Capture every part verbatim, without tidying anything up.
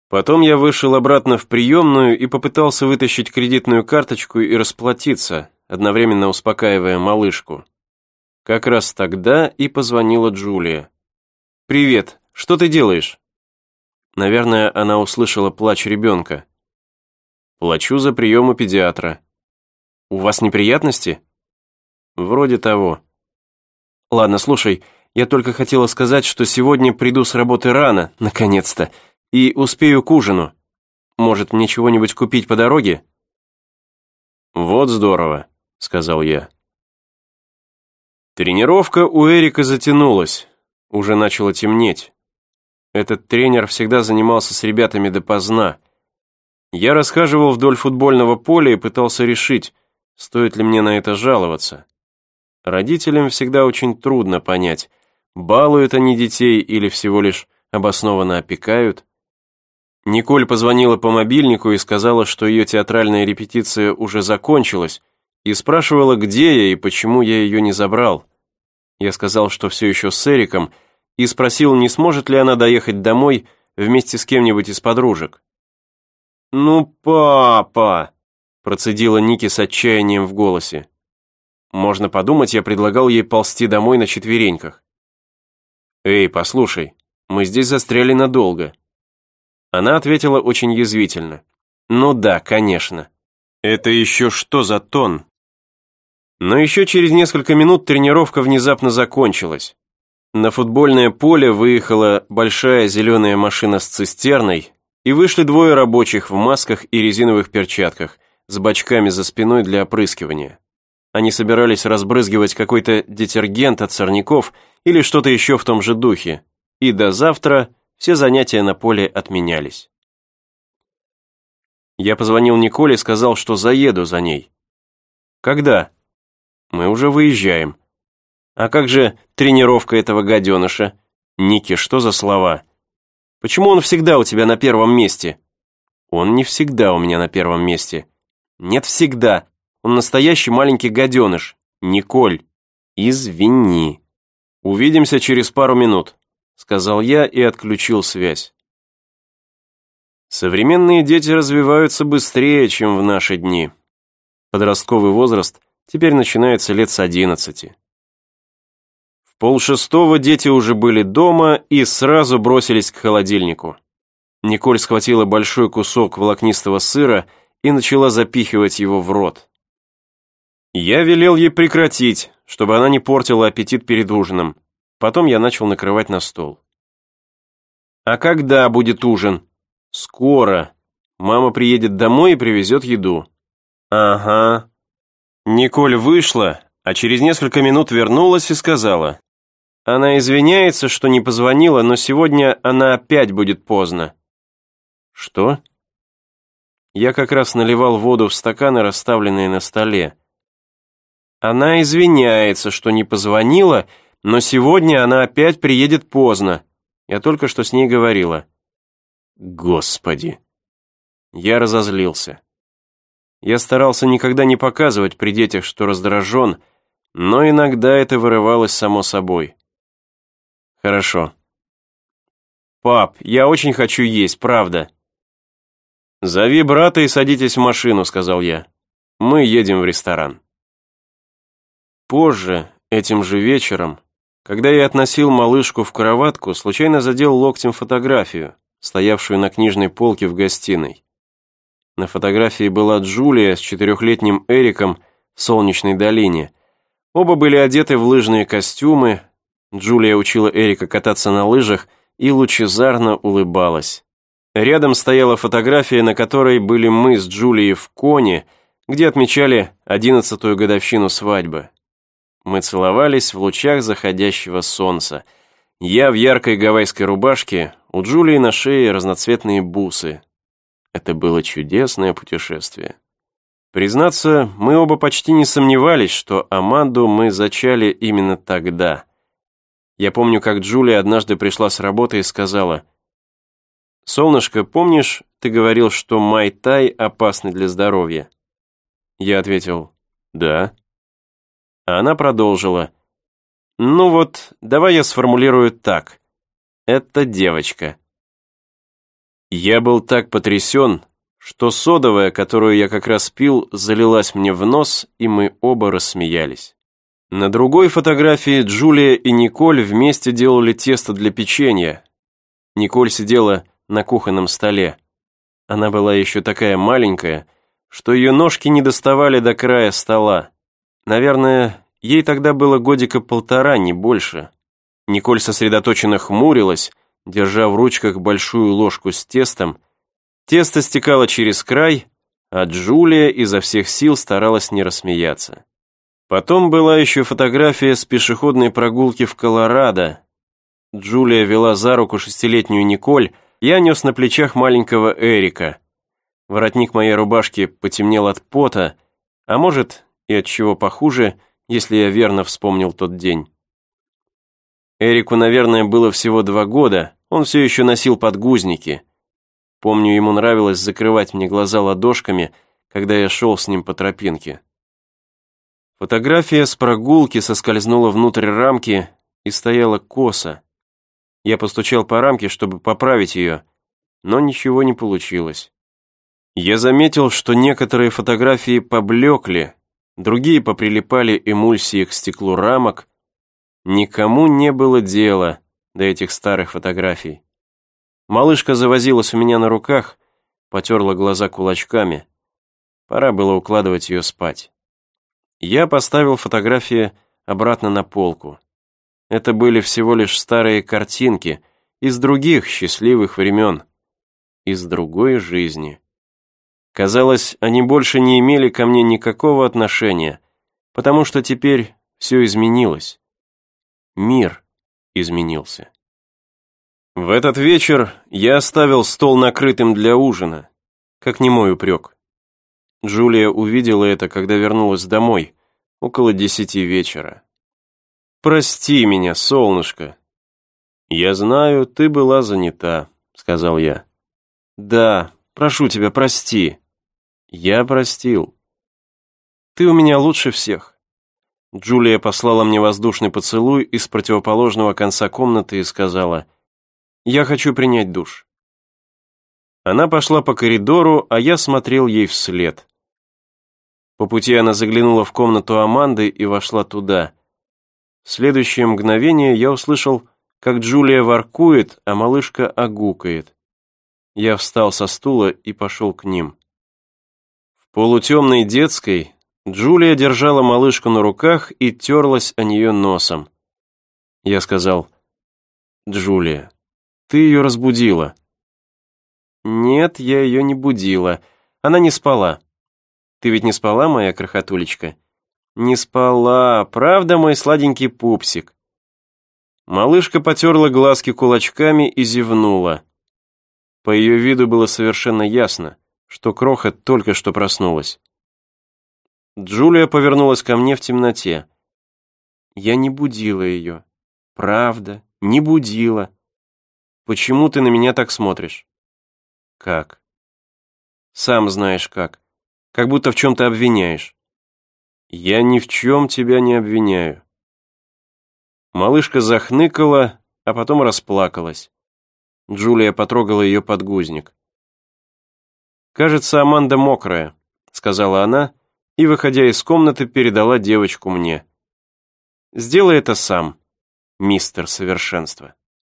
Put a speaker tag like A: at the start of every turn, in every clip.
A: Потом я вышел обратно в приемную и попытался вытащить кредитную карточку и расплатиться, одновременно успокаивая малышку. Как раз тогда и позвонила Джулия. «Привет, что ты делаешь?» Наверное, она услышала плач ребенка. «Плачу за прием у педиатра». «У вас неприятности?» «Вроде того». «Ладно, слушай, я только хотела сказать, что сегодня приду с работы рано, наконец-то, и успею к ужину. Может, мне чего-нибудь купить по дороге?» «Вот здорово», — сказал я. Тренировка у Эрика затянулась, уже начало темнеть. Этот тренер всегда занимался с ребятами допоздна. Я расхаживал вдоль футбольного поля и пытался решить, стоит ли мне на это жаловаться. Родителям всегда очень трудно понять, балуют они детей или всего лишь обоснованно опекают. Николь позвонила по мобильнику и сказала, что ее театральная репетиция уже закончилась, и спрашивала, где я и почему я ее не забрал. Я сказал, что все еще с Эриком, и спросил, не сможет ли она доехать домой вместе с кем-нибудь из подружек. «Ну, папа!» – процедила Ники с отчаянием в голосе. Можно подумать, я предлагал ей ползти домой на четвереньках. «Эй, послушай, мы здесь застряли надолго». Она ответила очень язвительно. «Ну да, конечно. Это еще что за тон?» Но еще через несколько минут тренировка внезапно закончилась. На футбольное поле выехала большая зеленая машина с цистерной, и вышли двое рабочих в масках и резиновых перчатках, с бачками за спиной для опрыскивания. Они собирались разбрызгивать какой-то детергент от сорняков или что-то еще в том же духе, и до завтра все занятия на поле отменялись. Я позвонил Николе и сказал, что заеду за ней. «Когда?» «Мы уже выезжаем». «А как же тренировка этого гаденыша?» «Ники, что за слова?» «Почему он всегда у тебя на первом месте?» «Он не всегда у меня на первом месте». «Нет, всегда. Он настоящий маленький гаденыш. Николь, извини». «Увидимся через пару минут», — сказал я и отключил связь. Современные дети развиваются быстрее, чем в наши дни. Подростковый возраст теперь начинается лет с одиннадцати. В полшестого дети уже были дома и сразу бросились к холодильнику. Николь схватила большой кусок волокнистого сыра и начала запихивать его в рот. Я велел ей прекратить, чтобы она не портила аппетит перед ужином. Потом я начал накрывать на стол. «А когда будет ужин?» «Скоро. Мама приедет домой и привезет еду». «Ага». Николь вышла, а через несколько минут вернулась и сказала. Она извиняется, что не позвонила, но сегодня она опять будет поздно. «Что?» Я как раз наливал воду в стаканы, расставленные на столе. Она извиняется, что не позвонила, но сегодня она опять приедет поздно. Я только что с ней говорила. Господи. Я разозлился. Я старался никогда не показывать при детях, что раздражен, но иногда это вырывалось само собой. Хорошо. Пап, я очень хочу есть, правда. Зови брата и садитесь в машину, сказал я. Мы едем в ресторан. Позже, этим же вечером, когда я относил малышку в кроватку, случайно задел локтем фотографию, стоявшую на книжной полке в гостиной. На фотографии была Джулия с четырехлетним Эриком в солнечной долине. Оба были одеты в лыжные костюмы. Джулия учила Эрика кататься на лыжах и лучезарно улыбалась. Рядом стояла фотография, на которой были мы с Джулией в Коне, где отмечали одиннадцатую годовщину свадьбы. Мы целовались в лучах заходящего солнца. Я в яркой гавайской рубашке, у Джулии на шее разноцветные бусы. Это было чудесное путешествие. Признаться, мы оба почти не сомневались, что Аманду мы зачали именно тогда. Я помню, как Джулия однажды пришла с работы и сказала: «Солнышко, помнишь, ты говорил, что май-тай опасный для здоровья?» Я ответил: «Да». А она продолжила: «Ну вот, давай я сформулирую так. Это девочка». Я был так потрясен, что содовая, которую я как раз пил, залилась мне в нос, и мы оба рассмеялись. На другой фотографии Джулия и Николь вместе делали тесто для печенья. Николь сидела на кухонном столе. Она была еще такая маленькая, что ее ножки не доставали до края стола. Наверное, ей тогда было годика полтора, не больше. Николь сосредоточенно хмурилась, держа в ручках большую ложку с тестом. Тесто стекало через край, а Джулия изо всех сил старалась не рассмеяться. Потом была еще фотография с пешеходной прогулки в Колорадо. Джулия вела за руку шестилетнюю Николь, я нес на плечах маленького Эрика. Воротник моей рубашки потемнел от пота, а может и от чего похуже, если я верно вспомнил тот день. Эрику, наверное, было всего два года, он все еще носил подгузники. Помню, ему нравилось закрывать мне глаза ладошками, когда я шел с ним по тропинке. Фотография с прогулки соскользнула внутрь рамки и стояла косо. Я постучал по рамке, чтобы поправить ее, но ничего не получилось. Я заметил, что некоторые фотографии поблекли, другие поприлипали эмульсией к стеклу рамок. Никому не было дела до этих старых фотографий. Малышка завозилась у меня на руках, потерла глаза кулачками. Пора было укладывать ее спать. Я поставил фотографии обратно на полку. Это были всего лишь старые картинки из других счастливых времен, из другой жизни. Казалось, они больше не имели ко мне никакого отношения, потому что теперь все изменилось. Мир изменился. В этот вечер я оставил стол накрытым для ужина, как немой упрек. Джулия увидела это, когда вернулась домой, около десяти вечера. «Прости меня, солнышко». «Я знаю, ты была занята», — сказал я. «Да, прошу тебя, прости». «Я простил». «Ты у меня лучше всех». Джулия послала мне воздушный поцелуй из противоположного конца комнаты и сказала: «Я хочу принять душ». Она пошла по коридору, а я смотрел ей вслед. По пути она заглянула в комнату Аманды и вошла туда. В следующее мгновение я услышал, как Джулия воркует, а малышка огукает. Я встал со стула и пошел к ним. В полутемной детской Джулия держала малышку на руках и терлась о нее носом. Я сказал: «Джулия, ты ее разбудила». «Нет, я ее не будила. Она не спала». «Ты ведь не спала, моя крохотулечка?» «Не спала, правда, мой сладенький пупсик?» Малышка потерла глазки кулачками и зевнула. По ее виду было совершенно ясно, что Кроха только что проснулась. Джулия повернулась ко мне в темноте. «Я не будила ее. Правда, не будила. Почему ты на меня так смотришь?» «Как?» «Сам знаешь как. Как будто в чем-то обвиняешь». «Я ни в чем тебя не обвиняю». Малышка захныкала, а потом расплакалась. Джулия потрогала ее подгузник. «Кажется, Аманда мокрая», — сказала она, и, выходя из комнаты, передала девочку мне. «Сделай это сам, мистер Совершенство».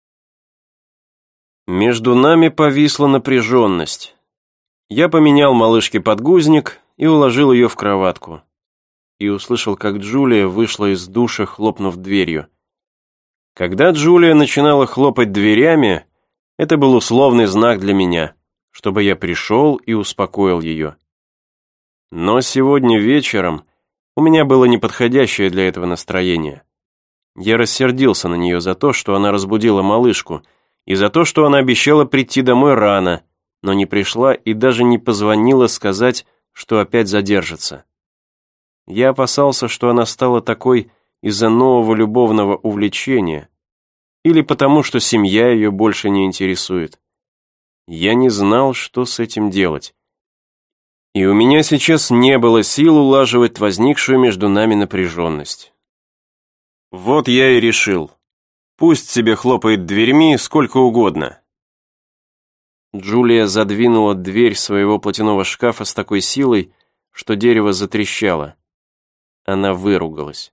A: Между нами повисла напряженность. Я поменял малышке подгузник и уложил ее в кроватку. И услышал, как Джулия вышла из душа, хлопнув дверью. Когда Джулия начинала хлопать дверями, это был условный знак для меня, чтобы я пришел и успокоил ее. Но сегодня вечером у меня было неподходящее для этого настроение. Я рассердился на нее за то, что она разбудила малышку, и за то, что она обещала прийти домой рано, но не пришла и даже не позвонила сказать, что опять задержится. Я опасался, что она стала такой из-за нового любовного увлечения или потому, что семья ее больше не интересует. Я не знал, что с этим делать. И у меня сейчас не было сил улаживать возникшую между нами напряженность. Вот я и решил. Пусть себе хлопает дверьми сколько угодно. Джулия задвинула дверь своего платяного шкафа с такой силой, что дерево затрещало. Она выругалась.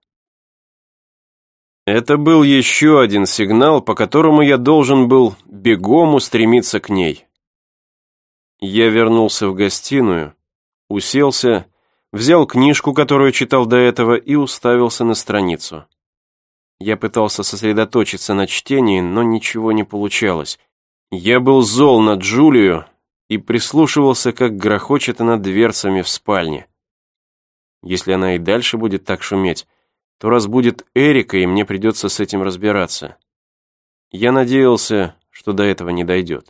A: Это был еще один сигнал, по которому я должен был бегом устремиться к ней. Я вернулся в гостиную, уселся, взял книжку, которую читал до этого, и уставился на страницу. Я пытался сосредоточиться на чтении, но ничего не получалось. Я был зол на Джулию и прислушивался, как грохочет она дверцами в спальне. Если она и дальше будет так шуметь, то разбудит Эрика, и мне придется с этим разбираться. Я надеялся, что до этого не дойдет.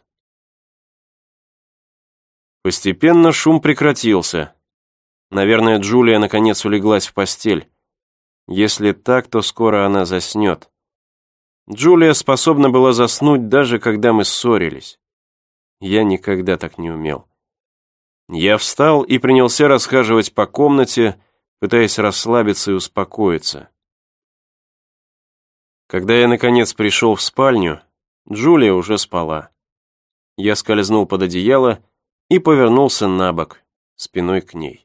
A: Постепенно шум прекратился. Наверное, Джулия наконец улеглась в постель. Если так, то скоро она заснет. Джулия способна была заснуть, даже когда мы ссорились. Я никогда так не умел. Я встал и принялся расхаживать по комнате, пытаясь расслабиться и успокоиться. Когда я, наконец, пришел в спальню, Джулия уже спала. Я скользнул под одеяло и повернулся на бок, спиной к ней.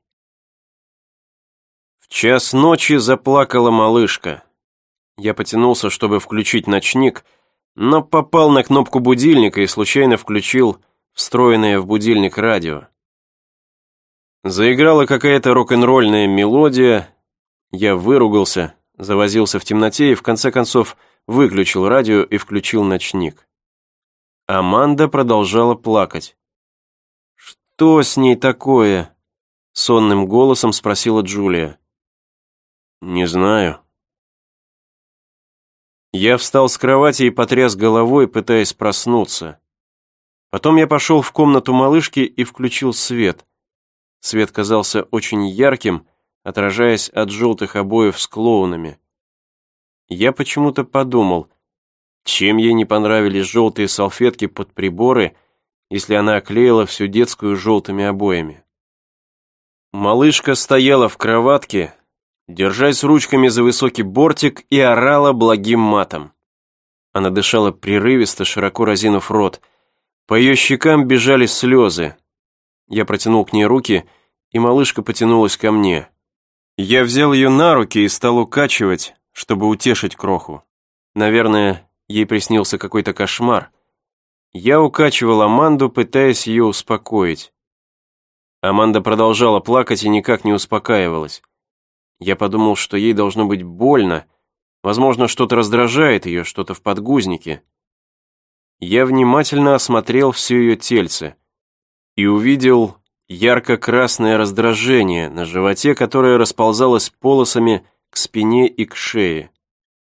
A: В час ночи заплакала малышка. Я потянулся, чтобы включить ночник, но попал на кнопку будильника и случайно включил встроенное в будильник радио. Заиграла какая-то рок-н-ролльная мелодия. Я выругался, завозился в темноте и в конце концов выключил радио и включил ночник. Аманда продолжала плакать. «Что с ней такое?» — сонным голосом спросила Джулия. «Не знаю». Я встал с кровати и потряс головой, пытаясь проснуться. Потом я пошел в комнату малышки и включил свет. Свет казался очень ярким, отражаясь от желтых обоев с клоунами. Я почему-то подумал, чем ей не понравились желтые салфетки под приборы, если она оклеила всю детскую желтыми обоями. Малышка стояла в кроватке, держась ручками за высокий бортик, и орала благим матом. Она дышала прерывисто, широко разинув рот. По ее щекам бежали слезы. Я протянул к ней руки, и малышка потянулась ко мне. Я взял ее на руки и стал укачивать, чтобы утешить кроху. Наверное, ей приснился какой-то кошмар. Я укачивал Аманду, пытаясь ее успокоить. Аманда продолжала плакать и никак не успокаивалась. Я подумал, что ей должно быть больно, возможно, что-то раздражает ее, что-то в подгузнике. Я внимательно осмотрел все ее тельце и увидел ярко-красное раздражение на животе, которое расползалось полосами к спине и к шее.